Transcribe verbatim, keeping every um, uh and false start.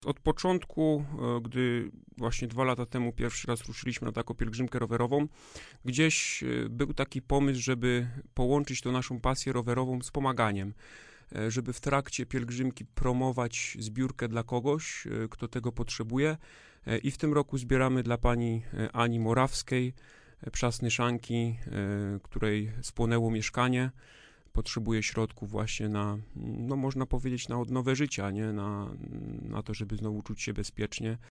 Od początku, e, gdy właśnie dwa lata temu pierwszy raz ruszyliśmy na taką pielgrzymkę rowerową, gdzieś e, był taki pomysł, żeby połączyć tą naszą pasję rowerową z pomaganiem, e, żeby w trakcie pielgrzymki promować zbiórkę dla kogoś, e, kto tego potrzebuje. E, I w tym roku zbieramy dla pani e, Ani Morawskiej, e, Przasnyszanki, e, której spłonęło mieszkanie. Potrzebuje środków właśnie na, no można powiedzieć, na odnowę życia, nie? Na, na to, żeby znowu czuć się bezpiecznie.